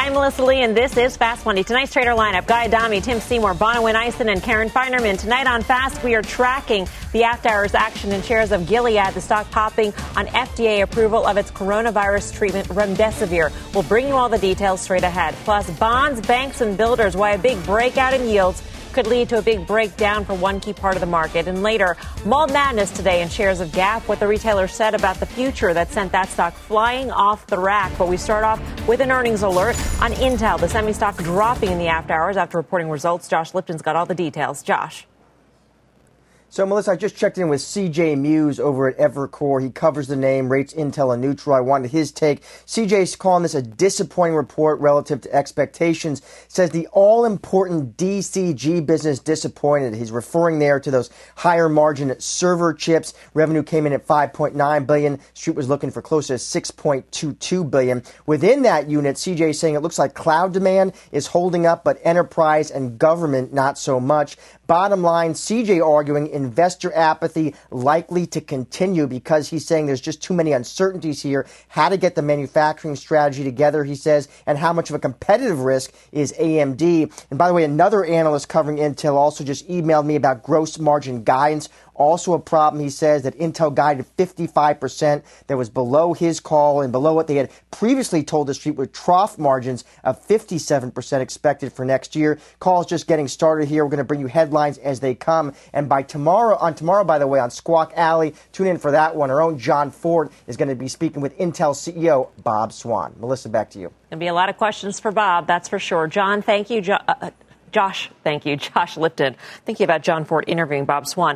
I'm Melissa Lee, and this is Fast Money. Tonight's trader lineup: Guy Adami, Tim Seymour, Bonawyn Eison, and Karen Feinerman. Tonight on Fast, we are tracking the after-hours action in shares of Gilead, the stock popping on FDA approval of its coronavirus treatment, Remdesivir. We'll bring you all the details straight ahead. Plus, bonds, banks, and builders, why a big breakout in yields could lead to a big breakdown for one key part of the market. And later, Mall Madness today in shares of Gap, what the retailer said about the future that sent that stock flying off the rack. But we start off with an earnings alert on Intel, the semi stock dropping in the after hours after reporting results. Josh Lipton's got all the details. Josh. So, Melissa, I just checked in with C.J. Muse over at Evercore. He covers the name, rates Intel a neutral. I wanted his take. C.J.'s calling this a disappointing report relative to expectations. Says the all-important DCG business disappointed. He's referring there to those higher-margin server chips. Revenue came in at $5.9 billion. Street was looking for closer to $6.22 billion. Within that unit, C.J. is saying it looks like cloud demand is holding up, but enterprise and government not so much. Bottom line, CJ arguing investor apathy likely to continue because he's saying there's just too many uncertainties here. How to get the manufacturing strategy together, he says, and how much of a competitive risk is AMD. And by the way, another analyst covering Intel also just emailed me about gross margin guidance. Also a problem, he says, that Intel guided 55%. That was below his call and below what they had previously told the street with trough margins of 57% expected for next year. Call's just getting started here. We're going to bring you headlines as they come. And by tomorrow, by the way, on Squawk Alley, tune in for that one. Our own John Ford is going to be speaking with Intel CEO Bob Swan. Melissa, back to you. There'll be a lot of questions for Bob, that's for sure. John, thank you. Josh, thank you. Josh Lipton, thinking about John Ford interviewing Bob Swan.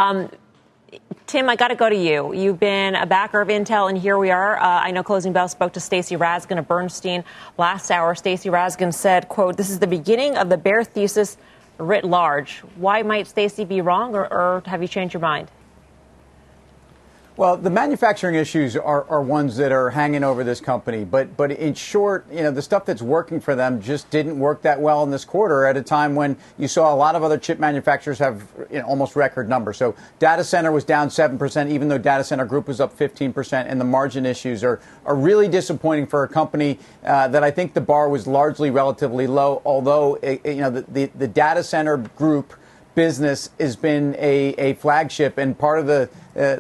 Tim, I got to go to you. You've been a backer of Intel, and here we are. I know Closing Bell spoke to Stacey Raskin of Bernstein last hour. Stacey Raskin said, quote, "This is the beginning of the bear thesis writ large." Why might Stacey be wrong, or have you changed your mind? Well, the manufacturing issues are ones that are hanging over this company. But in short, the stuff that's working for them just didn't work that well in this quarter at a time when you saw a lot of other chip manufacturers have almost record numbers. So data center was down 7%, even though data center group was up 15%. And the margin issues are really disappointing for a company that I think the bar was largely relatively low, although, the data center group business has been a flagship and part of the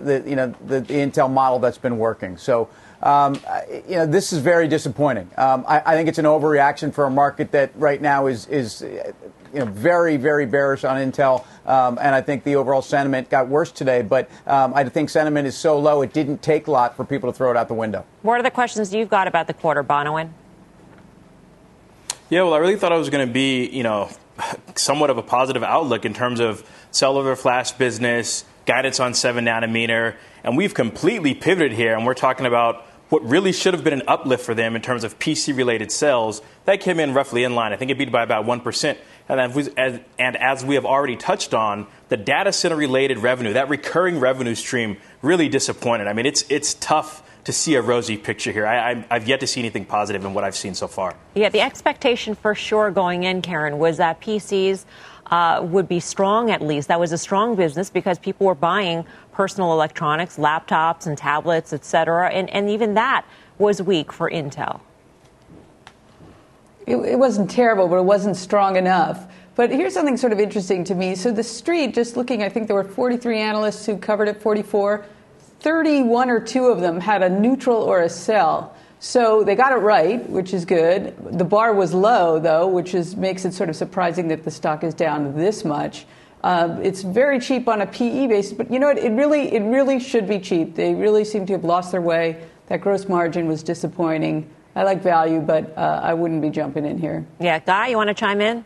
Intel model that's been working. So, this is very disappointing. I think it's an overreaction for a market that right now is very, very bearish on Intel. And I think the overall sentiment got worse today. But I think sentiment is so low, it didn't take a lot for people to throw it out the window. What are the questions you've got about the quarter, Bonawyn? Yeah, well, I really thought it was going to be, somewhat of a positive outlook in terms of cellular flash business, guidance on 7 nanometer. And we've completely pivoted here, and we're talking about what really should have been an uplift for them in terms of PC-related sales. That came in roughly in line. I think it beat by about 1%. And as we have already touched on, the data center-related revenue, that recurring revenue stream, really disappointed. I mean, it's tough to see a rosy picture here. I've yet to see anything positive in what I've seen so far. Yeah, the expectation for sure going in, Karen, was that PCs would be strong at least. That was a strong business because people were buying personal electronics, laptops and tablets, et cetera. And even that was weak for Intel. It wasn't terrible, but it wasn't strong enough. But here's something sort of interesting to me. So the street, just looking, I think there were 43 analysts who covered it, 44. 31 or 2 of them had a neutral or a sell. So they got it right, which is good. The bar was low, though, which makes it sort of surprising that the stock is down this much. It's very cheap on a PE basis, but you know what? It really should be cheap. They really seem to have lost their way. That gross margin was disappointing. I like value, but I wouldn't be jumping in here. Yeah, Guy, you want to chime in?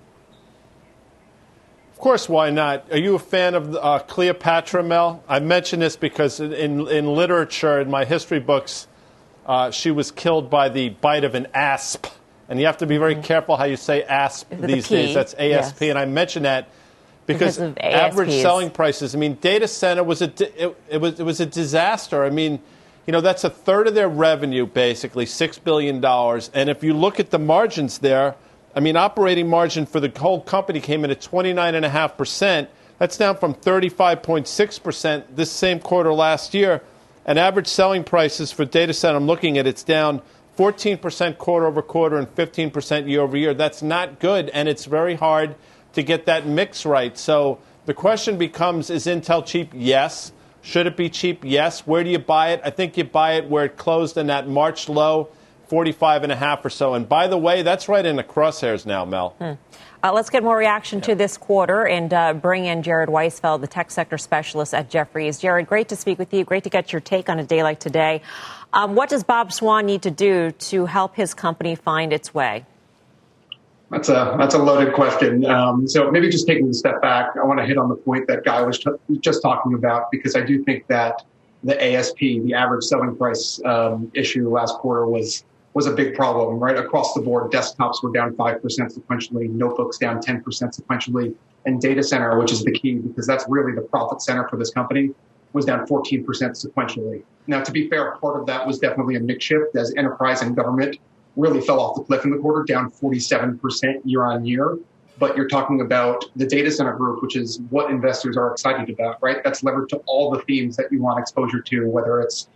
Of course, why not? Are you a fan of Cleopatra, Mel? I mention this because in literature, in my history books, she was killed by the bite of an asp. And you have to be very careful how you say asp these days. That's ASP. Yes. And I mention that because average selling prices, I mean, data center was it was a disaster. I mean, that's a third of their revenue, basically, $6 billion. And if you look at the margins there, I mean, operating margin for the whole company came in at 29.5%. That's down from 35.6% this same quarter last year. And average selling prices for data center, I'm looking at, it's down 14% quarter over quarter and 15% year over year. That's not good, and it's very hard to get that mix right. So the question becomes, is Intel cheap? Yes. Should it be cheap? Yes. Where do you buy it? I think you buy it where it closed in that March low, 45.5 or so. And by the way, that's right in the crosshairs now, Mel. Let's get more reaction to this quarter and bring in Jared Weisfeld, the tech sector specialist at Jefferies. Jared, great to speak with you. Great to get your take on a day like today. What does Bob Swan need to do to help his company find its way? That's a loaded question. So maybe just taking a step back, I want to hit on the point that Guy was just talking about, because I do think that the ASP, the average selling price issue last quarter was a big problem, right? Across the board, desktops were down 5% sequentially, notebooks down 10% sequentially, and data center, which is the key because that's really the profit center for this company, was down 14% sequentially. Now, to be fair, part of that was definitely a mix shift as enterprise and government really fell off the cliff in the quarter, down 47% year on year. But you're talking about the data center group, which is what investors are excited about, right? That's levered to all the themes that you want exposure to, whether it's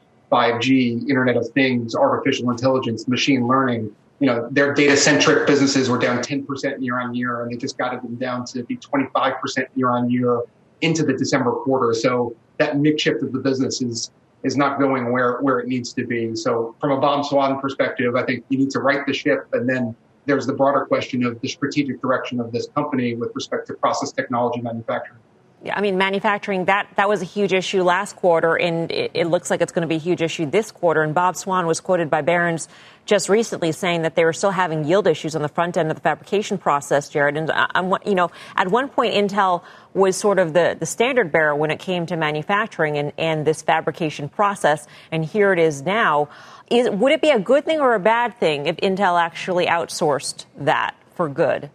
5G, Internet of Things, artificial intelligence, machine learning. You know, their data-centric businesses were down 10% year on year, and they just got them down to be 25% year on year into the December quarter. So that mix shift of the business is not going where it needs to be. So from a Bob Swan perspective, I think you need to right the ship, and then there's the broader question of the strategic direction of this company with respect to process technology manufacturing. Yeah, I mean, manufacturing, that was a huge issue last quarter, and it looks like it's going to be a huge issue this quarter. And Bob Swan was quoted by Barron's just recently saying that they were still having yield issues on the front end of the fabrication process, Jared. And, you know, at one point, Intel was sort of the standard bearer when it came to manufacturing and this fabrication process. And here it is now. Would it be a good thing or a bad thing if Intel actually outsourced that for good?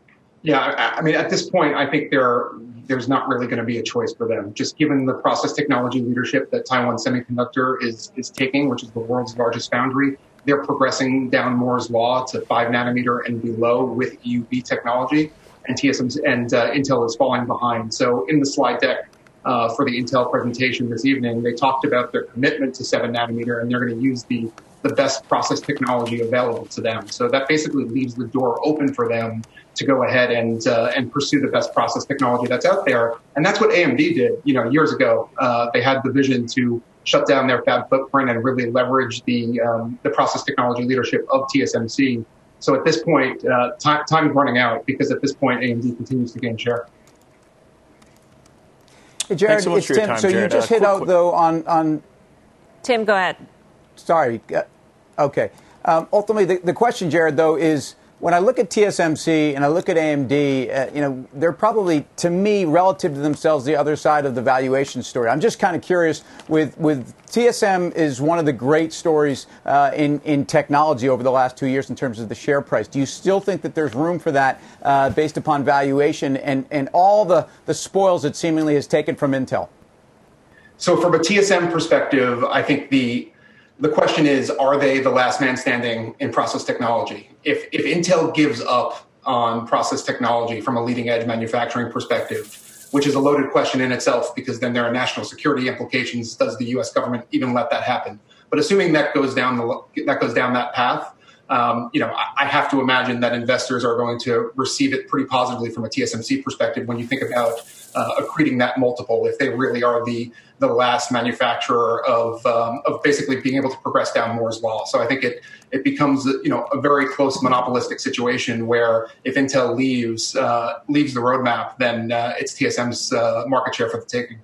Yeah, I mean, at this point, I think there's not really going to be a choice for them, just given the process technology leadership that Taiwan Semiconductor is taking, which is the world's largest foundry. They're progressing down Moore's Law to 5 nanometer and below with EUV technology, and TSMC and Intel is falling behind. So in the slide deck for the Intel presentation this evening, they talked about their commitment to 7 nanometer, and they're going to use the best process technology available to them. So that basically leaves the door open for them to go ahead and pursue the best process technology that's out there. And that's what AMD did, you know, years ago. They had the vision to shut down their fab footprint and really leverage the process technology leadership of TSMC. So at this point, time's running out because at this point, AMD continues to gain share. Hey, Jared, so it's Tim. Time, so Jared. You just hit out, though, on... Tim, go ahead. Sorry. Okay. Ultimately, the question, Jared, though, is when I look at TSMC and I look at AMD, you know, they're probably, to me, relative to themselves, the other side of the valuation story. I'm just kind of curious with TSM is one of the great stories in technology over the last 2 years in terms of the share price. Do you still think that there's room for that based upon valuation and all the spoils it seemingly has taken from Intel? So from a TSM perspective, I think the question is, are they the last man standing in process technology? If Intel gives up on process technology from a leading edge manufacturing perspective, which is a loaded question in itself, because then there are national security implications. Does the U.S. government even let that happen? But assuming that goes down that path, you know, I have to imagine that investors are going to receive it pretty positively from a TSMC perspective when you think about accreting that multiple, if they really are the last manufacturer of basically being able to progress down Moore's Law. So I think it becomes, you know, a very close monopolistic situation where if Intel leaves the roadmap, then it's TSM's market share for the taking.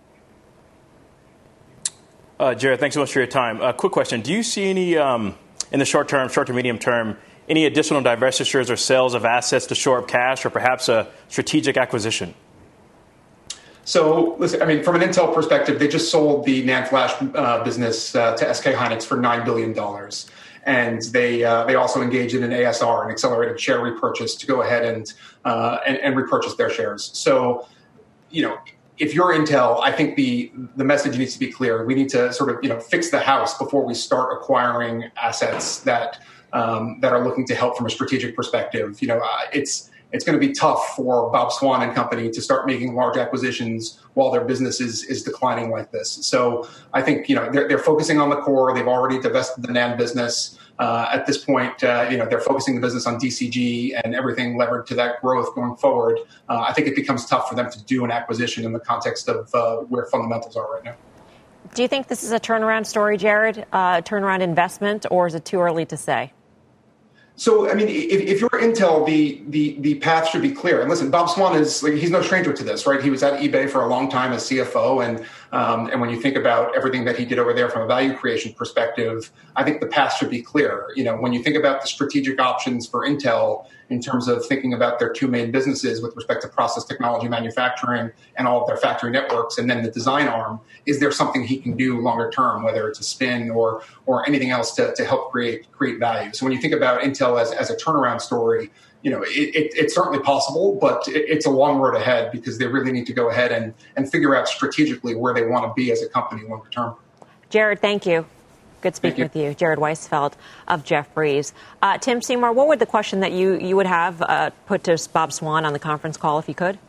Jared, thanks so much for your time. Quick question. Do you see any, in the short to medium term, any additional divestitures or sales of assets to shore up cash or perhaps a strategic acquisition? So, listen, I mean, from an Intel perspective, they just sold the NAND flash business to SK Hynix for $9 billion. And they also engaged in an ASR, an accelerated share repurchase, to go ahead and repurchase their shares. So, you know, if you're Intel, I think the message needs to be clear. We need to sort of, you know, fix the house before we start acquiring assets that are looking to help from a strategic perspective. You know, it's going to be tough for Bob Swan and company to start making large acquisitions while their business is declining like this. So I think, they're focusing on the core. They've already divested the NAND business. At this point, they're focusing the business on DCG and everything levered to that growth going forward. I think it becomes tough for them to do an acquisition in the context of where fundamentals are right now. Do you think this is a turnaround story, Jared, turnaround investment, or is it too early to say? So, I mean, if you're Intel, the path should be clear. And listen, Bob Swan he's no stranger to this, right? He was at eBay for a long time as CFO. And when you think about everything that he did over there from a value creation perspective, I think the path should be clear. When you think about the strategic options for Intel in terms of thinking about their two main businesses with respect to process technology manufacturing and all of their factory networks, and then the design arm, is there something he can do longer term, whether it's a spin or anything else to help create value? So when you think about Intel as a turnaround story, it's certainly possible, but it's a long road ahead because they really need to go ahead and figure out strategically where they want to be as a company longer term. Jared, thank you. Good speaking with you. Jared Weisfeld of Jefferies. Tim Seymour, what would the question that you would have put to Bob Swan on the conference call if you could?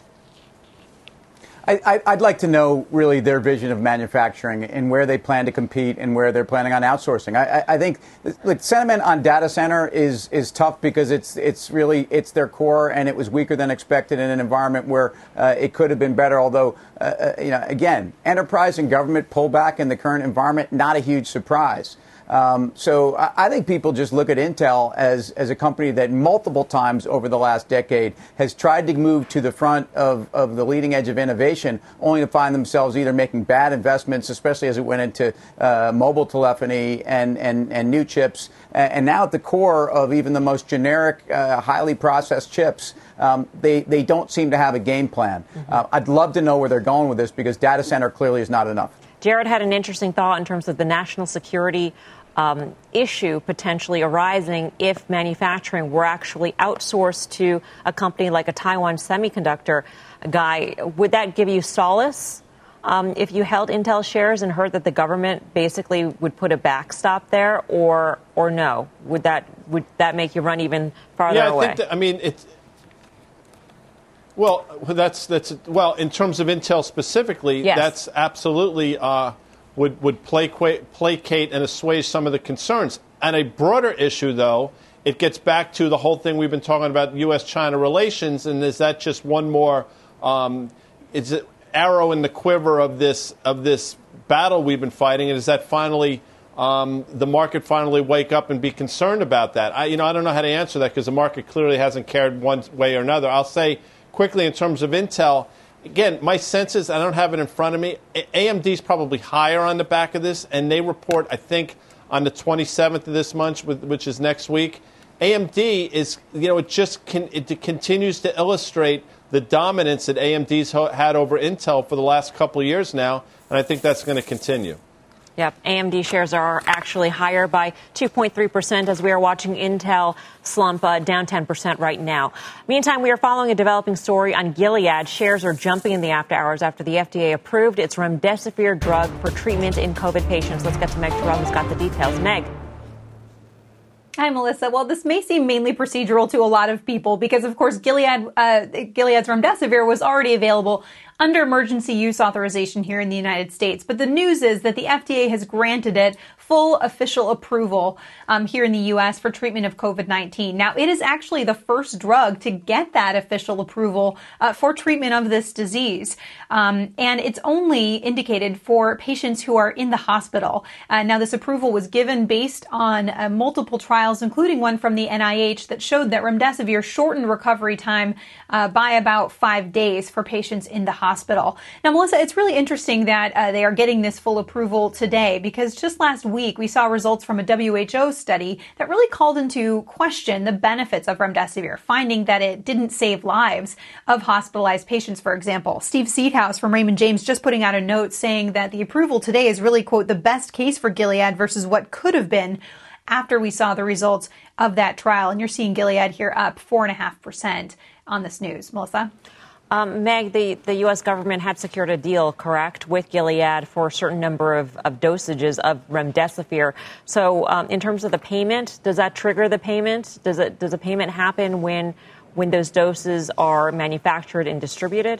I'd like to know really their vision of manufacturing and where they plan to compete and where they're planning on outsourcing. I think the sentiment on data center is tough because it's their core, and it was weaker than expected in an environment where it could have been better. Although, again, enterprise and government pullback in the current environment, not a huge surprise. So I think people just look at Intel as a company that multiple times over the last decade has tried to move to the front of the leading edge of innovation, only to find themselves either making bad investments, especially as it went into mobile telephony and new chips. And now at the core of even the most generic, highly processed chips, they don't seem to have a game plan. I'd love to know where they're going with this because data center clearly is not enough. Jared had an interesting thought in terms of the national security issue potentially arising if manufacturing were actually outsourced to a company like a Taiwan Semiconductor guy. Would that give you solace if you held Intel shares and heard that the government basically would put a backstop there, or no? Would that make you run even farther away? It's. Well, in terms of Intel specifically, yes. That's absolutely would placate and assuage some of the concerns. On a broader issue, though, it gets back to the whole thing we've been talking about U.S.-China relations, and is that just one more is it arrow in the quiver of this battle we've been fighting, and is that finally the market finally wake up and be concerned about that? I don't know how to answer that because the market clearly hasn't cared one way or another. I'll say quickly in terms of Intel, again, my sense is, I don't have it in front of me, AMD is probably higher on the back of this, and they report, I think, on the 27th of this month, which is next week. AMD is, it continues to illustrate the dominance that AMD's had over Intel for the last couple of years now, and I think that's going to continue. Yep, AMD shares are actually higher by 2.3% as we are watching Intel slump down 10% right now. Meantime, we are following a developing story on Gilead. Shares are jumping in the after hours after the FDA approved its remdesivir drug for treatment in COVID patients. Let's get to Meg Terrell, who's got the details. Meg. Hi, Melissa. Well, this may seem mainly procedural to a lot of people because, of course, Gilead's remdesivir was already available under emergency use authorization here in the United States. But the news is that the FDA has granted it full official approval here in the U.S. for treatment of COVID-19. Now, it is actually the first drug to get that official approval for treatment of this disease. And it's only indicated for patients who are in the hospital. Now, this approval was given based on multiple trials, including one from the NIH that showed that remdesivir shortened recovery time by about 5 days for patients in the hospital. Now, Melissa, it's really interesting that they are getting this full approval today because just last week we saw results from a WHO study that really called into question the benefits of remdesivir, finding that it didn't save lives of hospitalized patients, for example. Steve Seedhouse from Raymond James just putting out a note saying that the approval today is really, quote, the best case for Gilead versus what could have been after we saw the results of that trial. And you're seeing Gilead here up 4.5% on this news. Melissa? Meg, the U.S. government had secured a deal, correct, with Gilead for a certain number of dosages of remdesivir. So in terms of the payment, does that trigger the payment? Does a payment happen when when those doses are manufactured and distributed?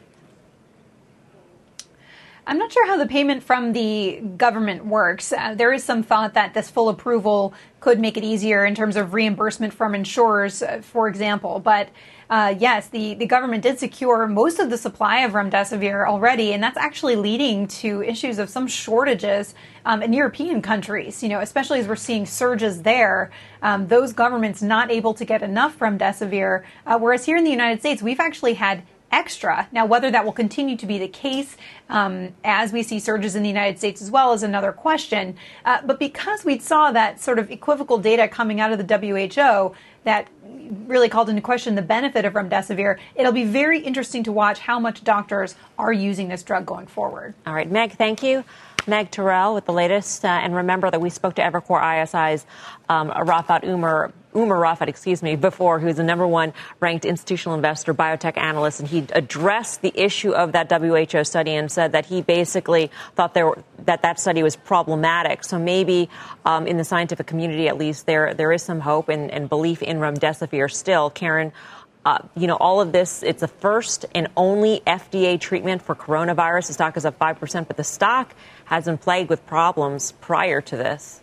I'm not sure how the payment from the government works. There is some thought that this full approval could make it easier in terms of reimbursement from insurers, for example. But yes, the government did secure most of the supply of remdesivir already, and that's actually leading to issues of some shortages in European countries, especially as we're seeing surges there. Those governments not able to get enough remdesivir, whereas here in the United States, we've actually had extra. Now, whether that will continue to be the case as we see surges in the United States as well is another question. But because we saw that sort of equivocal data coming out of the WHO that really called into question the benefit of remdesivir, it'll be very interesting to watch how much doctors are using this drug going forward. All right, Meg, thank you. Meg Terrell with the latest. And remember that we spoke to Evercore ISI's Umar Rafat, before, who's the number one ranked institutional investor, biotech analyst, and he addressed the issue of that WHO study and said that he basically thought that study was problematic. So maybe in the scientific community, at least, there is some hope and belief in remdesivir still. Karen, all of this, it's the first and only FDA treatment for coronavirus. The stock is up 5%, but the stock has been plagued with problems prior to this.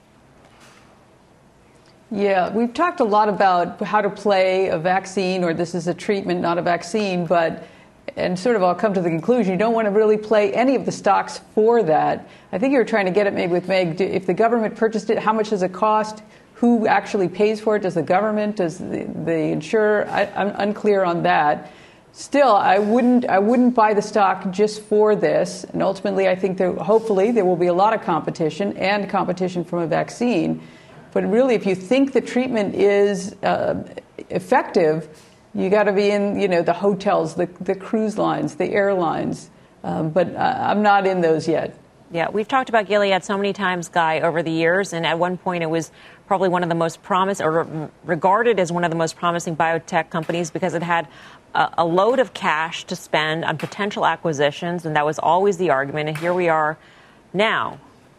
Yeah, we've talked a lot about how to play a vaccine, or this is a treatment, not a vaccine, and sort of I'll come to the conclusion, you don't want to really play any of the stocks for that. I think you were trying to get at maybe with Meg, if the government purchased it, how much does it cost? Who actually pays for it? Does the government? Does the insurer? I'm unclear on that. Still, I wouldn't buy the stock just for this. And ultimately, I think hopefully there will be a lot of competition and competition from a vaccine. But really, if you think the treatment is effective, you got to be in, the hotels, the cruise lines, the airlines. But I'm not in those yet. Yeah, we've talked about Gilead so many times, Guy, over the years. And at one point, it was probably one of the most promising, or regarded as one of the most promising biotech companies because it had a load of cash to spend on potential acquisitions. And that was always the argument. And here we are now.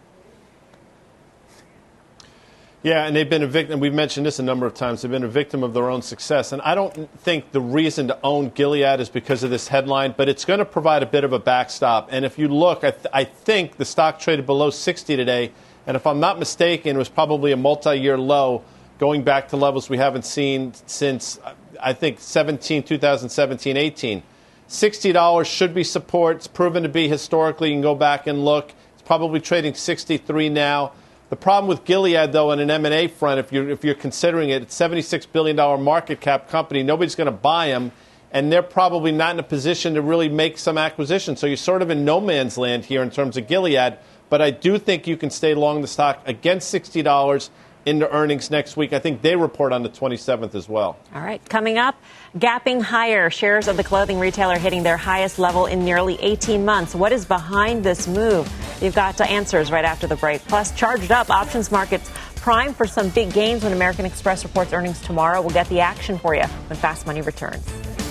Yeah, and they've been a victim. We've mentioned this a number of times. They've been a victim of their own success. And I don't think the reason to own Gilead is because of this headline, but it's going to provide a bit of a backstop. And if you look, I think the stock traded below 60 today. And if I'm not mistaken, it was probably a multi-year low going back to levels we haven't seen since, I think, 2017, 18. $60 should be support. It's proven to be historically. You can go back and look. It's probably trading 63 now. The problem with Gilead, though, on an M&A front, if you're considering it, it's a $76 billion market cap company. Nobody's going to buy them, and they're probably not in a position to really make some acquisitions. So you're sort of in no man's land here in terms of Gilead. But I do think you can stay long the stock against $60 into earnings next week. I think they report on the 27th as well. All right. Coming up, gapping higher. Shares of the clothing retailer hitting their highest level in nearly 18 months. What is behind this move? You've got answers right after the break. Plus, charged up options markets prime for some big gains when American Express reports earnings tomorrow. We'll get the action for you when Fast Money returns.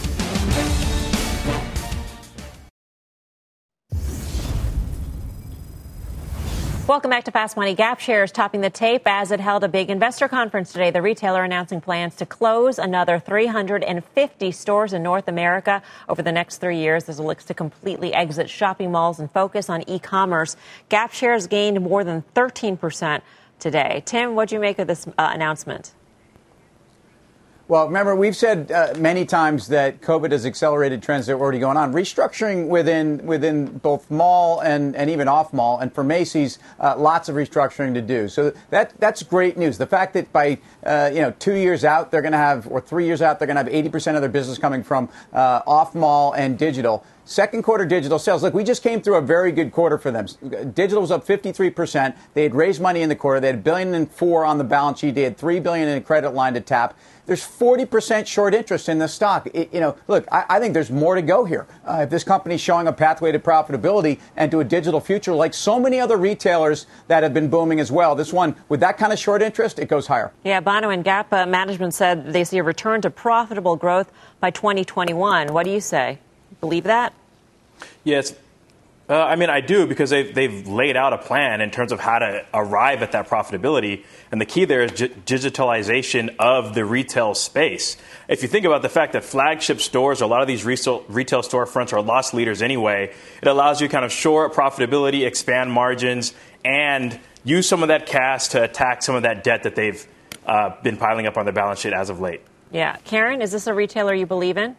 Welcome back to Fast Money. Gap shares topping the tape as it held a big investor conference today. The retailer announcing plans to close another 350 stores in North America over the next 3 years as it looks to completely exit shopping malls and focus on e-commerce. Gap shares gained more than 13% today. Tim, what do you make of this announcement? Well, remember, we've said many times that COVID has accelerated trends that were already going on. Restructuring within both mall and even off mall, and for Macy's, lots of restructuring to do. So that's great news. The fact that by 2 years out they're going to have, or 3 years out, they're going to have 80% of their business coming from off mall and digital. Second quarter digital sales. Look, we just came through a very good quarter for them. Digital was up 53%. They had raised money in the quarter. They had $1.4 billion on the balance sheet. They had $3 billion in a credit line to tap. There's 40% short interest in the stock. Look, I think there's more to go here. If this company's showing a pathway to profitability and to a digital future, like so many other retailers that have been booming as well, this one, with that kind of short interest, it goes higher. Yeah, Bono and Gap management said they see a return to profitable growth by 2021. What do you say? Believe that? Yes. I do, because they've laid out a plan in terms of how to arrive at that profitability. And the key there is digitalization of the retail space. If you think about the fact that flagship stores, or a lot of these retail storefronts, are loss leaders anyway, it allows you to kind of shore up profitability, expand margins, and use some of that cash to attack some of that debt that they've been piling up on their balance sheet as of late. Yeah. Karen, is this a retailer you believe in?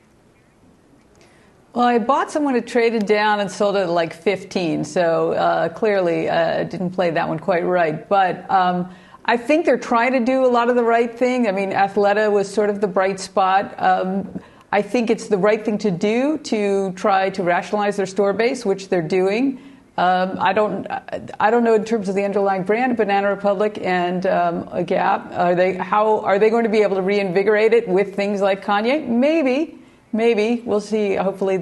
Well, I bought someone who traded down and sold it at like 15, so clearly didn't play that one quite right. But I think they're trying to do a lot of the right thing. I mean, Athleta was sort of the bright spot. I think it's the right thing to do to try to rationalize their store base, which they're doing. I don't know in terms of the underlying brand, Banana Republic and a Gap. Are they going to be able to reinvigorate it with things like Kanye? Maybe we'll see. Hopefully,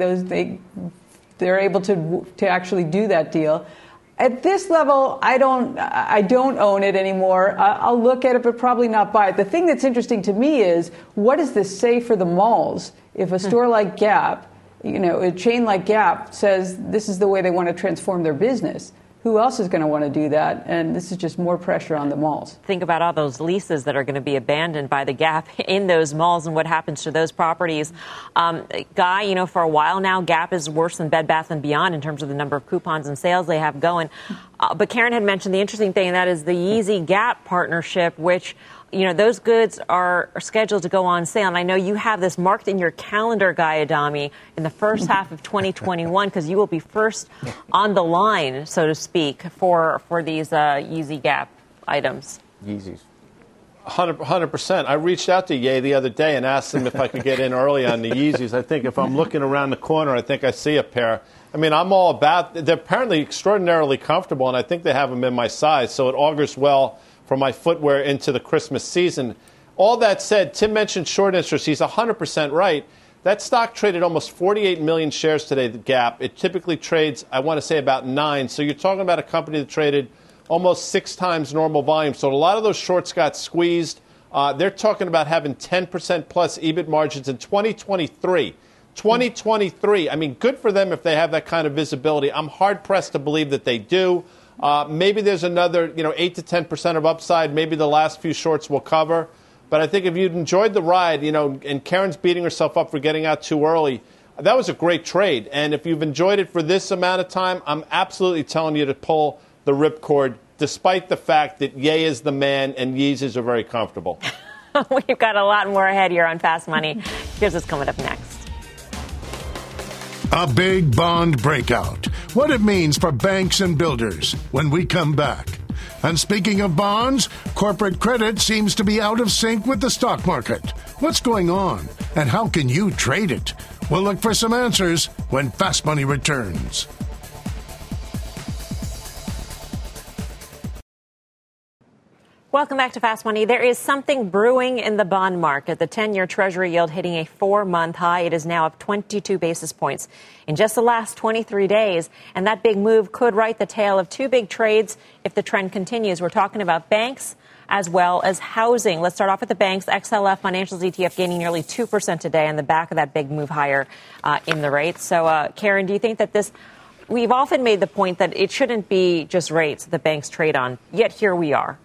they're able to actually do that deal. At this level, I don't own it anymore. I'll look at it, but probably not buy it. The thing that's interesting to me is, what does this say for the malls? If a store like Gap, a chain like Gap, says this is the way they want to transform their business, who else is going to want to do that? And this is just more pressure on the malls. Think about all those leases that are going to be abandoned by the Gap in those malls and what happens to those properties. Guy, for a while now, Gap is worse than Bed Bath & Beyond in terms of the number of coupons and sales they have going. But Karen had mentioned the interesting thing, and that is the Yeezy Gap partnership, which those goods are scheduled to go on sale. And I know you have this marked in your calendar, Guy Adami, in the first half of 2021, because you will be first on the line, so to speak, for these Yeezy Gap items. Yeezys. 100%. I reached out to Ye the other day and asked him if I could get in early on the Yeezys. I think if I'm looking around the corner, I think I see a pair. I mean, I'm all about. They're apparently extraordinarily comfortable, and I think they have them in my size, so it augurs well for my footwear into the Christmas season. All that said, Tim mentioned short interest. He's 100% right. That stock traded almost 48 million shares today, the Gap. It typically trades, I want to say, about 9. So you're talking about a company that traded almost 6 times normal volume. So a lot of those shorts got squeezed. They're talking about having 10% plus EBIT margins in 2023. 2023, I mean, good for them if they have that kind of visibility. I'm hard-pressed to believe that they do. Maybe there's another, 8 to 10% of upside. Maybe the last few shorts will cover. But I think if you'd enjoyed the ride, and Karen's beating herself up for getting out too early, that was a great trade. And if you've enjoyed it for this amount of time, I'm absolutely telling you to pull the ripcord, despite the fact that Ye is the man and Yeezys are very comfortable. We've got a lot more ahead here on Fast Money. Here's what's coming up next. A big bond breakout. What it means for banks and builders when we come back. And speaking of bonds, corporate credit seems to be out of sync with the stock market. What's going on? And how can you trade it? We'll look for some answers when Fast Money returns. Welcome back to Fast Money. There is something brewing in the bond market. The 10-year Treasury yield hitting a 4-month high. It is now up 22 basis points in just the last 23 days. And that big move could write the tale of 2 big trades if the trend continues. We're talking about banks as well as housing. Let's start off with the banks. XLF Financials ETF gaining nearly 2% today on the back of that big move higher in the rates. So, Karen, do you think that this... We've often made the point that it shouldn't be just rates that banks trade on, yet here we are.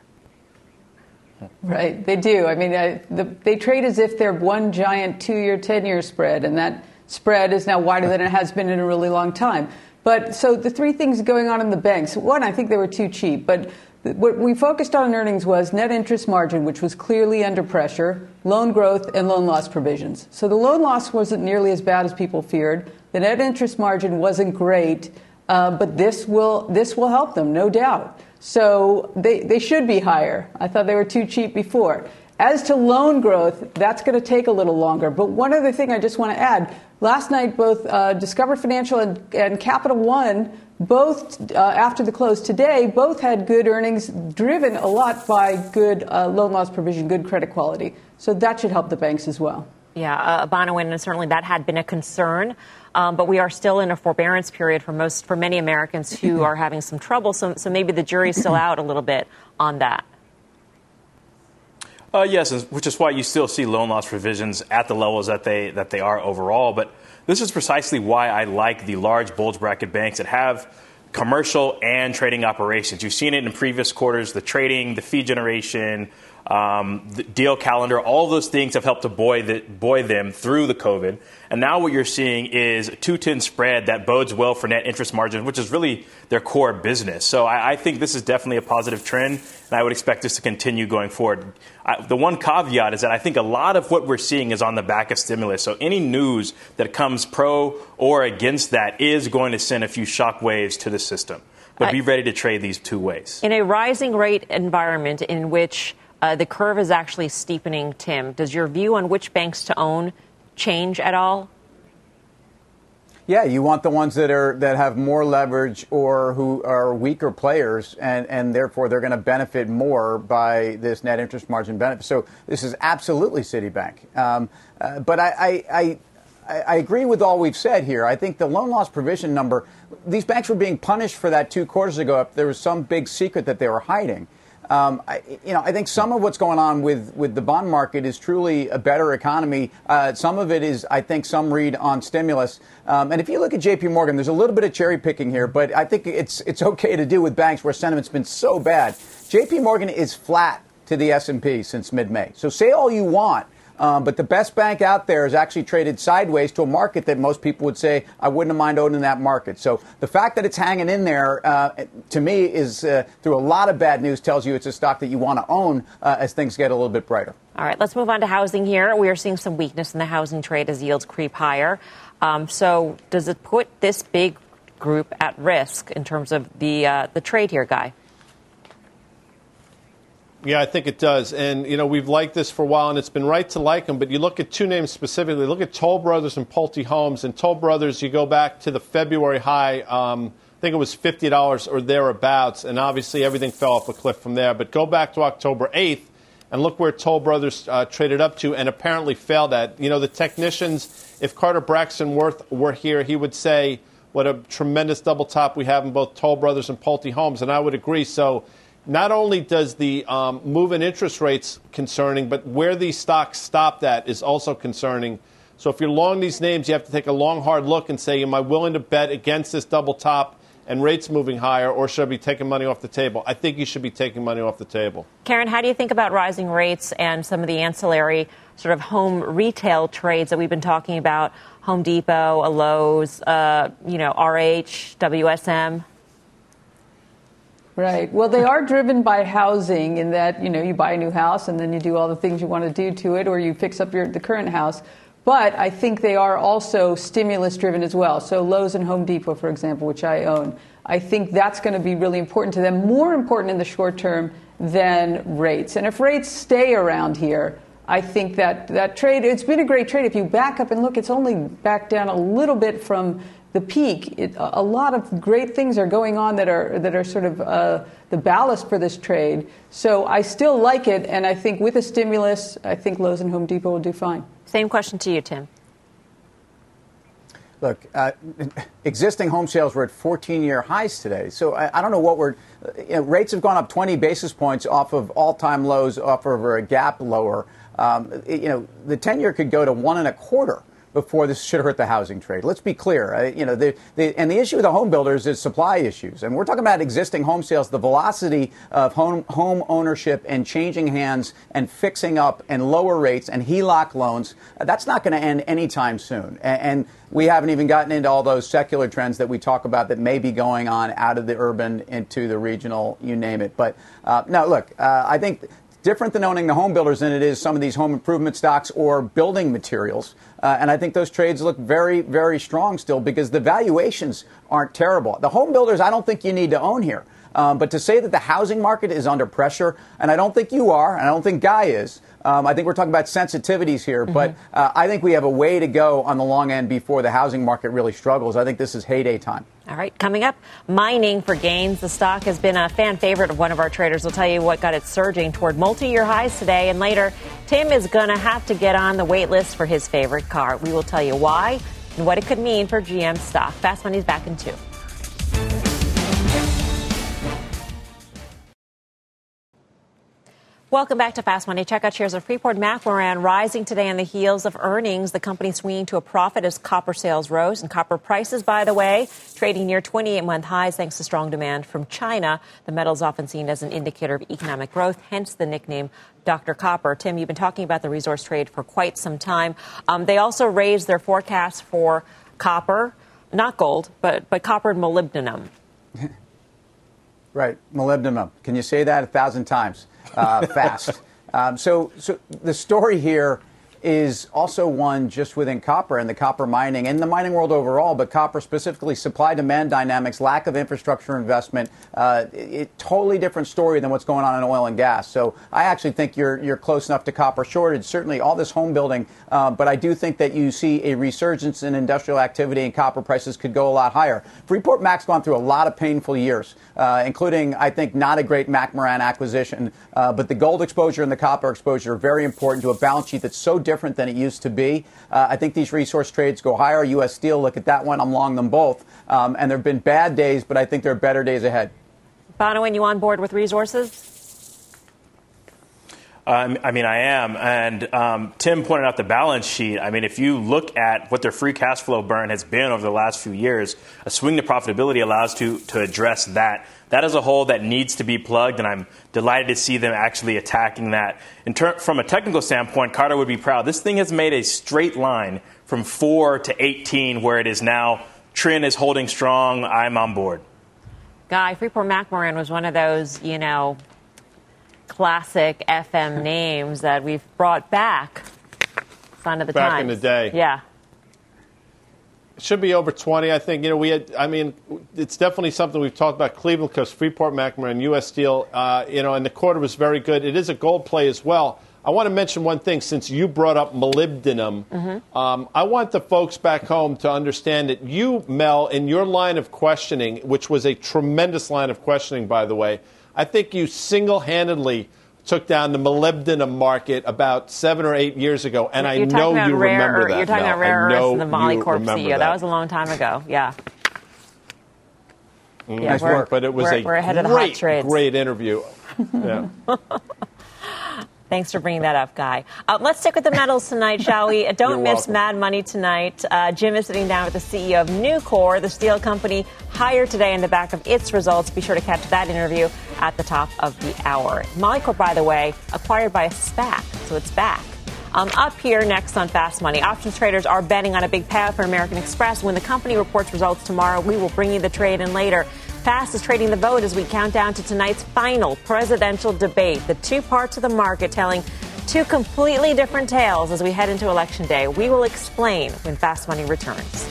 Right, they do. I mean, they trade as if they're one giant 2-year, 10-year spread, and that spread is now wider than it has been in a really long time. But so the 3 things going on in the banks. One, I think they were too cheap, but what we focused on in earnings was net interest margin, which was clearly under pressure, loan growth, and loan loss provisions. So the loan loss wasn't nearly as bad as people feared. The net interest margin wasn't great, but this will help them, no doubt. So they should be higher. I thought they were too cheap before. As to loan growth, that's going to take a little longer. But one other thing I just want to add. Last night, both Discover Financial and Capital One, both after the close today, both had good earnings driven a lot by good loan loss provision, good credit quality. So that should help the banks as well. Yeah, Bonawyn, and certainly that had been a concern. But we are still in a forbearance period for many Americans who are having some trouble. So maybe the jury's still out a little bit on that. Yes, which is why you still see loan loss provisions at the levels that they are overall. But this is precisely why I like the large bulge bracket banks that have commercial and trading operations. You've seen it in previous quarters, the trading, the fee generation, the deal calendar, all those things have helped to buoy them through the COVID. And now what you're seeing is a 210 spread that bodes well for net interest margin, which is really their core business. So I think this is definitely a positive trend, and I would expect this to continue going forward. The one caveat is that I think a lot of what we're seeing is on the back of stimulus. So any news that comes pro or against that is going to send a few shockwaves to the system. But be ready to trade these two ways. In a rising rate environment in which the curve is actually steepening, Tim, does your view on which banks to own change at all? Yeah, you want the ones that have more leverage or who are weaker players, and therefore they're going to benefit more by this net interest margin benefit. So this is absolutely Citibank. But I agree with all we've said here. I think the loan loss provision number, these banks were being punished for that 2 quarters ago if there was some big secret that they were hiding. I think some of what's going on with the bond market is truly a better economy. Some of it is, I think, some read on stimulus. And if you look at J.P. Morgan, there's a little bit of cherry picking here, but I think it's okay to do with banks where sentiment's been so bad. J.P. Morgan is flat to the S&P since mid-May. So say all you want. But the best bank out there has actually traded sideways to a market that most people would say, I wouldn't mind owning that market. So the fact that it's hanging in there, to me, is through a lot of bad news, tells you it's a stock that you want to own as things get a little bit brighter. All right, let's move on to housing here. We are seeing some weakness in the housing trade as yields creep higher. So does it put this big group at risk in terms of the trade here, Guy? Yeah, I think it does. And, we've liked this for a while, and it's been right to like them. But you look at two names specifically. Look at Toll Brothers and Pulte Homes. And Toll Brothers, you go back to the February high. I think it was $50 or thereabouts. And obviously everything fell off a cliff from there. But go back to October 8th and look where Toll Brothers traded up to and apparently failed at. The technicians, if Carter Braxton Worth were here, he would say what a tremendous double top we have in both Toll Brothers and Pulte Homes. And I would agree. So not only does the move in interest rates concerning, but where these stocks stopped at is also concerning. So if you're long these names, you have to take a long, hard look and say, am I willing to bet against this double top and rates moving higher, or should I be taking money off the table? I think you should be taking money off the table. Karen, how do you think about rising rates and some of the ancillary sort of home retail trades that we've been talking about? Home Depot, a Lowe's, RH, WSM? Right. Well, they are driven by housing in that, you buy a new house and then you do all the things you want to do to it, or you fix up the current house. But I think they are also stimulus driven as well. So Lowe's and Home Depot, for example, which I own, I think that's going to be really important to them, more important in the short term than rates. And if rates stay around here, I think that trade, it's been a great trade. If you back up and look, it's only back down a little bit from the peak. A lot of great things are going on that are sort of the ballast for this trade. So I still like it, and I think with a stimulus, I think Lowe's and Home Depot will do fine. Same question to you, Tim. Look, existing home sales were at 14-year highs today. So I don't know what rates have gone up 20 basis points off of all-time lows, off of a gap lower. The 10-year could go to 1.25 before this should hurt the housing trade. Let's be clear. And the issue with the home builders is supply issues. And we're talking about existing home sales, the velocity of home ownership and changing hands and fixing up and lower rates and HELOC loans. That's not going to end anytime soon. And we haven't even gotten into all those secular trends that we talk about that may be going on out of the urban into the regional, you name it. But no, look, I think different than owning the home builders than it is some of these home improvement stocks or building materials. And I think those trades look very, very strong still because the valuations aren't terrible. The home builders, I don't think you need to own here. But to say that the housing market is under pressure, and I don't think you are, and I don't think Guy is, I think we're talking about sensitivities here. Mm-hmm. But I think we have a way to go on the long end before the housing market really struggles. I think this is heyday time. All right, coming up, mining for gains. The stock has been a fan favorite of one of our traders. We'll tell you what got it surging toward multi-year highs today. And later, Tim is going to have to get on the wait list for his favorite car. We will tell you why and what it could mean for GM stock. Fast Money's back in 2. Welcome back to Fast Money. Check out shares of Freeport-McMoRan rising today on the heels of earnings. The company swinging to a profit as copper sales rose. And copper prices, by the way, trading near 28-month highs thanks to strong demand from China. The metal is often seen as an indicator of economic growth, hence the nickname Dr. Copper. Tim, you've been talking about the resource trade for quite some time. They also raised their forecast for copper, not gold, but copper and molybdenum. Right, molybdenum. Can you say that 1,000 times fast? So the story here is also one just within copper and the copper mining and the mining world overall, but copper specifically, supply-demand dynamics, lack of infrastructure investment, totally different story than what's going on in oil and gas. So I actually think you're close enough to copper shortage, certainly all this home building, but I do think that you see a resurgence in industrial activity and copper prices could go a lot higher. Freeport-Mac's gone through a lot of painful years, including, I think, not a great McMoRan acquisition, but the gold exposure and the copper exposure are very important to a balance sheet that's so different than it used to be. I think these resource trades go higher. U.S. Steel, look at that one. I'm long them both. And there have been bad days, but I think there are better days ahead. Bonawyn, you on board with resources? I mean, I am. And Tim pointed out the balance sheet. I mean, if you look at what their free cash flow burn has been over the last few years, a swing to profitability allows to address that. That is a hole that needs to be plugged, and I'm delighted to see them actually attacking that. From a technical standpoint, Carter would be proud. This thing has made a straight line from 4 to 18 where it is now. Trend is holding strong. I'm on board. Guy, Freeport-McMoRan was one of those, classic FM names that we've brought back. Sign of the times. Back in the day. Yeah. Should be over 20, I think. It's definitely something we've talked about. Cleveland Coast, Freeport-McMoRan, U.S. Steel, and the quarter was very good. It is a gold play as well. I want to mention one thing, since you brought up molybdenum. Mm-hmm. I want the folks back home to understand that you, Mel, in your line of questioning, which was a tremendous line of questioning, by the way, I think you single-handedly took down the molybdenum market about 7 or 8 years ago, and I know you remember that. You're talking about rare earths and the Molycorp CEO. That was a long time ago. Yeah. Nice work, but it was we're ahead of the hot trades. Great interview. Yeah. Thanks for bringing that up, Guy. Let's stick with the metals tonight, shall we? Don't miss Mad Money tonight. Jim is sitting down with the CEO of Nucor, the steel company, higher today in the back of its results. Be sure to catch that interview at the top of the hour. Molycorp, by the way, acquired by a SPAC, so it's back. Up here next on Fast Money, options traders are betting on a big payout for American Express. When the company reports results tomorrow, we will bring you the trade in later. Fast is trading the vote as we count down to tonight's final presidential debate. The two parts of the market telling two completely different tales as we head into Election Day. We will explain when Fast Money returns.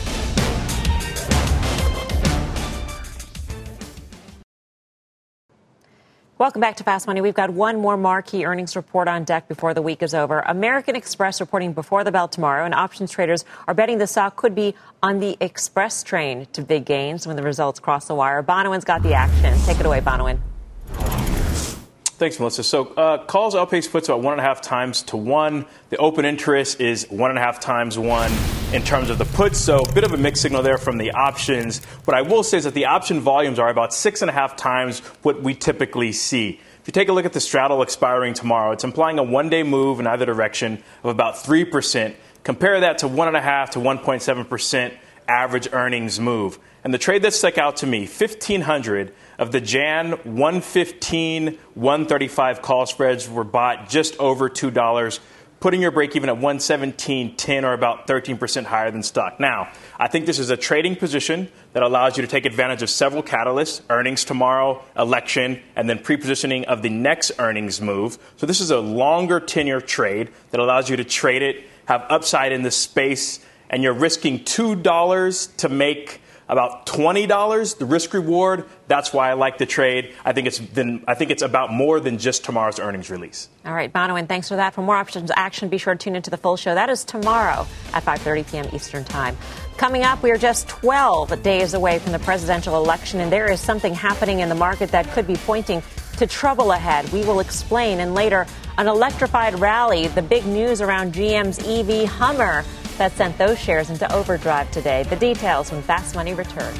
Welcome back to Fast Money. We've got one more marquee earnings report on deck before the week is over. American Express reporting before the bell tomorrow, and options traders are betting the stock could be on the express train to big gains when the results cross the wire. Bonawyn's got the action. Take it away, Bonawyn. Thanks, Melissa. So calls outpace puts about 1.5 times to 1. The open interest is 1.5 times 1 in terms of the puts. So a bit of a mixed signal there from the options. What I will say is that the option volumes are about 6.5 times what we typically see. If you take a look at the straddle expiring tomorrow, it's implying a one-day move in either direction of about 3%. Compare that to 1.5 to 1.7% average earnings move. And the trade that stuck out to me, 1,500 of the Jan 115, 135 call spreads were bought just over $2, putting your break even at 117.10 or about 13% higher than stock. Now, I think this is a trading position that allows you to take advantage of several catalysts, earnings tomorrow, election, and then pre-positioning of the next earnings move. So this is a longer tenure trade that allows you to trade it, have upside in this space, and you're risking $2 to make about $20, the risk reward. That's why I like the trade. I think it's about more than just tomorrow's earnings release. All right, Bonawyn, thanks for that. For more options action, be sure to tune into the full show. That is tomorrow at 5:30 p.m. Eastern Time. Coming up, we are just 12 days away from the presidential election, and there is something happening in the market that could be pointing to trouble ahead. We will explain. And later, an electrified rally, the big news around GM's EV Hummer that sent those shares into overdrive today. The details when Fast Money returns.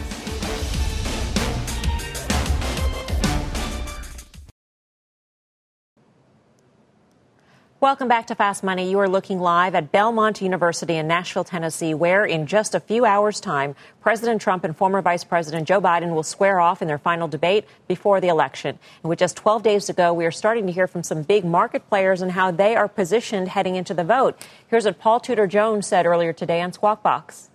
Welcome back to Fast Money. You are looking live at Belmont University in Nashville, Tennessee, where in just a few hours' time, President Trump and former Vice President Joe Biden will square off in their final debate before the election. And with just 12 days to go, we are starting to hear from some big market players and how they are positioned heading into the vote. Here's what Paul Tudor Jones said earlier today on Squawk Box.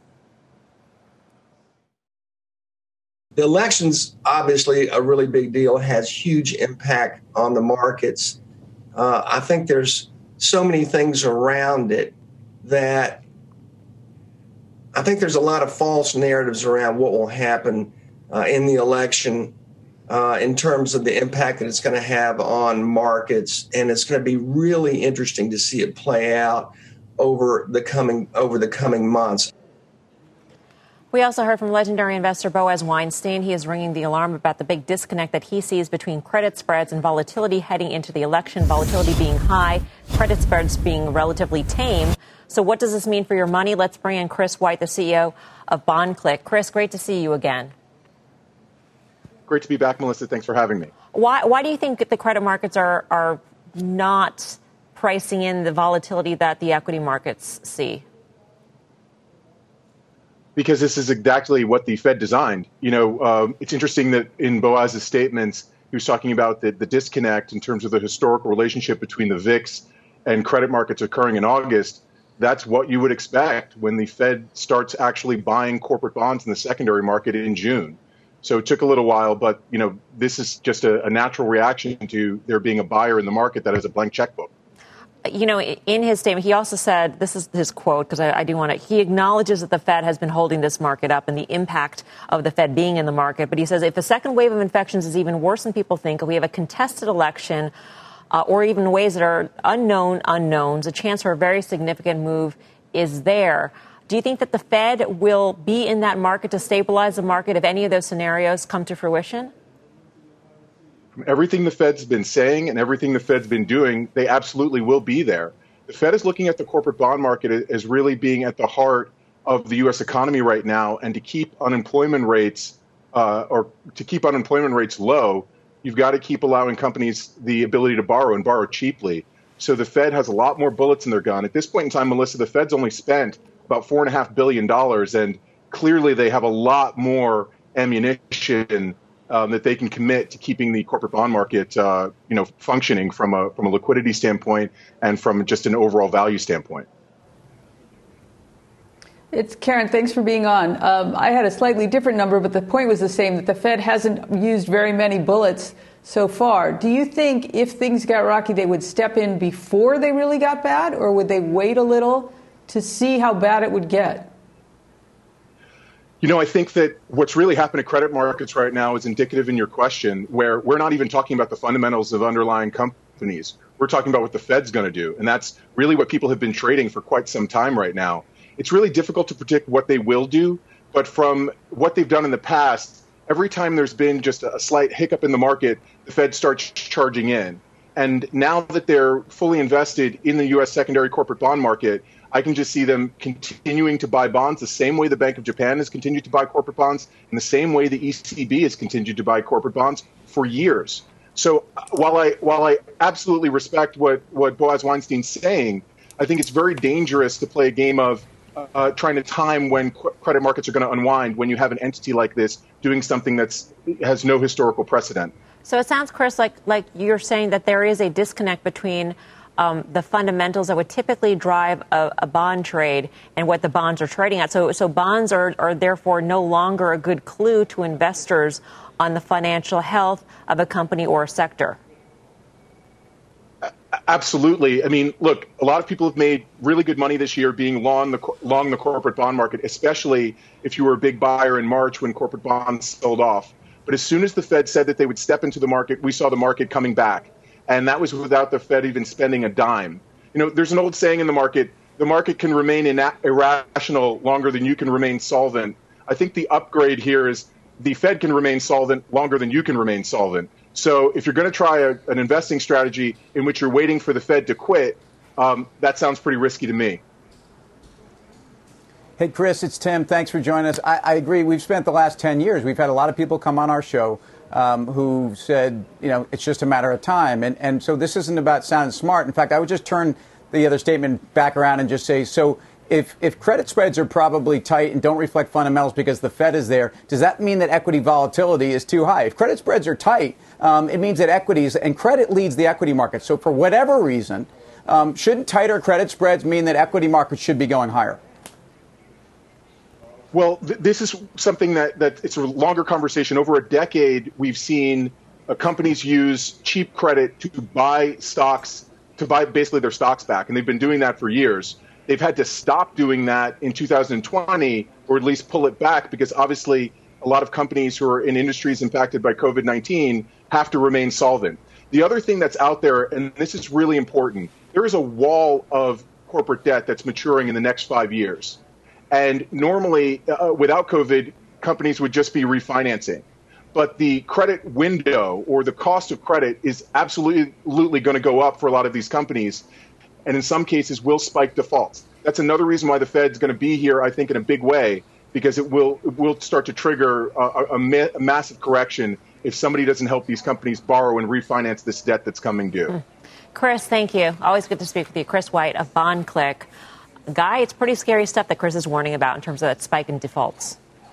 The election's obviously a really big deal, has huge impact on the markets. I think there's so many things around it that I think there's a lot of false narratives around what will happen in the election in terms of the impact that it's going to have on markets. And it's going to be really interesting to see it play out over the coming months. We also heard from legendary investor Boaz Weinstein. He is ringing the alarm about the big disconnect that he sees between credit spreads and volatility heading into the election, volatility being high, credit spreads being relatively tame. So what does this mean for your money? Let's bring in Chris White, the CEO of BondClick. Chris, great to see you again. Great to be back, Melissa. Thanks for having me. Why do you think the credit markets are not pricing in the volatility that the equity markets see? Because this is exactly what the Fed designed. It's interesting that in Boaz's statements, he was talking about the disconnect in terms of the historical relationship between the VIX and credit markets occurring in August. That's what you would expect when the Fed starts actually buying corporate bonds in the secondary market in June. So it took a little while, but this is just a natural reaction to there being a buyer in the market that has a blank checkbook. In his statement, he also said, this is his quote, because I do want to, he acknowledges that the Fed has been holding this market up and the impact of the Fed being in the market. But he says if a second wave of infections is even worse than people think, if we have a contested election or even ways that are unknowns, a chance for a very significant move is there. Do you think that the Fed will be in that market to stabilize the market if any of those scenarios come to fruition? Everything the Fed's been saying and everything the Fed's been doing, they absolutely will be there. The Fed is looking at the corporate bond market as really being at the heart of the U.S. economy right now. And to keep unemployment rates low, you've got to keep allowing companies the ability to borrow and borrow cheaply. So the Fed has a lot more bullets in their gun. At this point in time, Melissa, the Fed's only spent about $4.5 billion. And clearly they have a lot more ammunition that they can commit to keeping the corporate bond market, functioning from a liquidity standpoint and from just an overall value standpoint. It's Karen. Thanks for being on. I had a slightly different number, but the point was the same, that the Fed hasn't used very many bullets so far. Do you think if things got rocky, they would step in before they really got bad, or would they wait a little to see how bad it would get? I think that what's really happened to credit markets right now is indicative in your question, where we're not even talking about the fundamentals of underlying companies. We're talking about what the Fed's going to do. And that's really what people have been trading for quite some time right now. It's really difficult to predict what they will do. But from what they've done in the past, every time there's been just a slight hiccup in the market, the Fed starts charging in. And now that they're fully invested in the U.S. secondary corporate bond market, I can just see them continuing to buy bonds the same way the Bank of Japan has continued to buy corporate bonds, and the same way the ECB has continued to buy corporate bonds for years. So while I absolutely respect what Boaz Weinstein's saying, I think it's very dangerous to play a game of trying to time when credit markets are going to unwind when you have an entity like this doing something that has no historical precedent. So it sounds, Chris, like you're saying that there is a disconnect between the fundamentals that would typically drive a bond trade and what the bonds are trading at. So bonds are therefore no longer a good clue to investors on the financial health of a company or a sector. Absolutely. I mean, look, a lot of people have made really good money this year being long the corporate bond market, especially if you were a big buyer in March when corporate bonds sold off. But as soon as the Fed said that they would step into the market, we saw the market coming back. And that was without the Fed even spending a dime. There's an old saying in the market can remain irrational longer than you can remain solvent. I think the upgrade here is the Fed can remain solvent longer than you can remain solvent. So if you're going to try an investing strategy in which you're waiting for the Fed to quit, that sounds pretty risky to me. Hey, Chris, it's Tim. Thanks for joining us. I agree. We've spent the last 10 years. We've had a lot of people come on our show who said, it's just a matter of time. And so this isn't about sounding smart. In fact, I would just turn the other statement back around and just say, so if credit spreads are probably tight and don't reflect fundamentals because the Fed is there, does that mean that equity volatility is too high? If credit spreads are tight, it means that equities and credit leads the equity market. So for whatever reason, shouldn't tighter credit spreads mean that equity markets should be going higher? Well, this is something that it's a longer conversation. Over a decade, we've seen companies use cheap credit to buy stocks, to buy basically their stocks back. And they've been doing that for years. They've had to stop doing that in 2020, or at least pull it back, because obviously a lot of companies who are in industries impacted by COVID-19 have to remain solvent. The other thing that's out there, and this is really important, there is a wall of corporate debt that's maturing in the next 5 years. And normally, without COVID, companies would just be refinancing. But the credit window, or the cost of credit, is absolutely going to go up for a lot of these companies, and in some cases will spike defaults. That's another reason why the Fed's going to be here, I think, in a big way, because it will start to trigger a massive correction if somebody doesn't help these companies borrow and refinance this debt that's coming due. Chris, thank you. Always good to speak with you. Chris White of BondClick. Guy, it's pretty scary stuff that Chris is warning about in terms of that spike in defaults.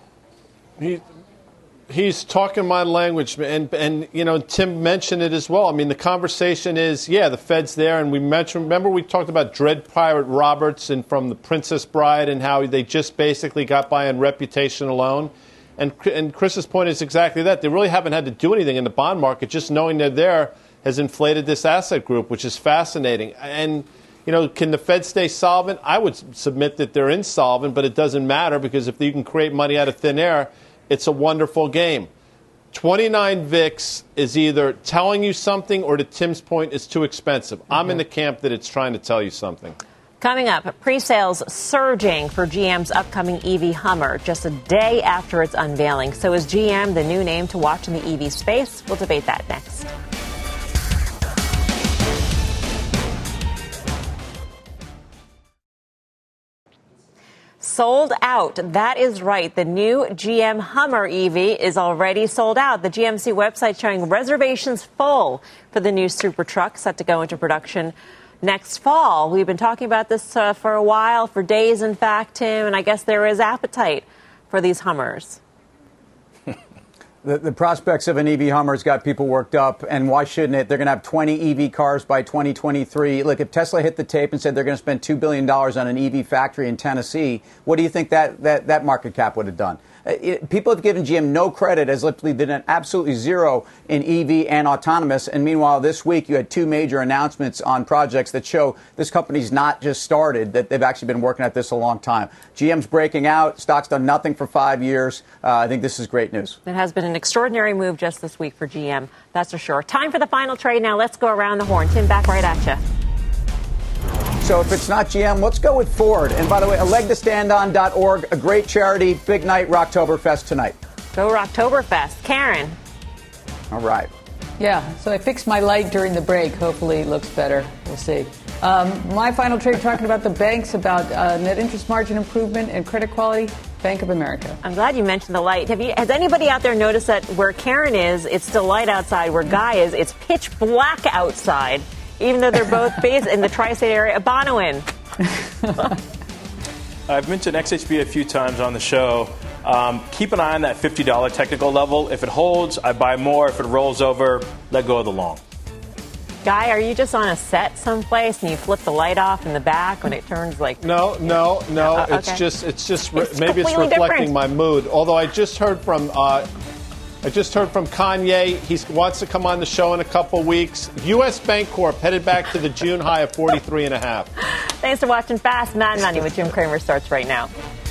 He's talking my language, and Tim mentioned it as well. I mean, the conversation is, the Fed's there, and remember we talked about Dread Pirate Roberts and from The Princess Bride and how they just basically got by on reputation alone. And Chris's point is exactly that. They really haven't had to do anything in the bond market. Just knowing they're there has inflated this asset group, which is fascinating. And, can the Fed stay solvent? I would submit that they're insolvent, but it doesn't matter, because if you can create money out of thin air, it's a wonderful game. 29 VIX is either telling you something or, to Tim's point, is too expensive. I'm in the camp that it's trying to tell you something. Coming up, pre-sales surging for GM's upcoming EV Hummer just a day after its unveiling. So is GM the new name to watch in the EV space? We'll debate that next. Sold out. That is right. The new GM Hummer EV is already sold out. The GMC website showing reservations full for the new super truck set to go into production next fall. We've been talking about this for a while, for days, in fact, Tim, and I guess there is appetite for these Hummers. The prospects of an EV Hummer's got people worked up, and why shouldn't it? They're going to have 20 EV cars by 2023. Look, if Tesla hit the tape and said they're going to spend $2 billion on an EV factory in Tennessee, what do you think that market cap would have done? People have given GM no credit, as literally did an absolutely zero in EV and autonomous. And meanwhile, this week you had two major announcements on projects that show this company's not just started, that they've actually been working at this a long time. GM's breaking out. Stock's done nothing for 5 years. I think this is great news. It has been an extraordinary move just this week for GM. That's for sure. Time for the final trade now. Let's go around the horn. Tim, back right at you. So if it's not GM, let's go with Ford. And by the way, alegtostandon.org, a great charity. Big night, Rocktoberfest tonight. Go Rocktoberfest. Karen. All right. Yeah, so I fixed my light during the break. Hopefully it looks better. We'll see. My final trade, talking about the banks, about net interest margin improvement and credit quality. Bank of America. I'm glad you mentioned the light. Has anybody out there noticed that where Karen is, it's still light outside? Where Guy is, it's pitch black outside, even though they're both based in the tri-state area. Bonawyn. I've mentioned XHB a few times on the show. Keep an eye on that $50 technical level. If it holds, I buy more. If it rolls over, let go of the long. Guy, are you just on a set someplace and you flip the light off in the back when it turns like? No. Okay. It's just maybe it's reflecting different. My mood. Although I just heard from Kanye. He wants to come on the show in a couple weeks. U.S. Bancorp headed back to the June high of 43.5. Thanks for watching Fast Mad Money with Jim Cramer starts right now.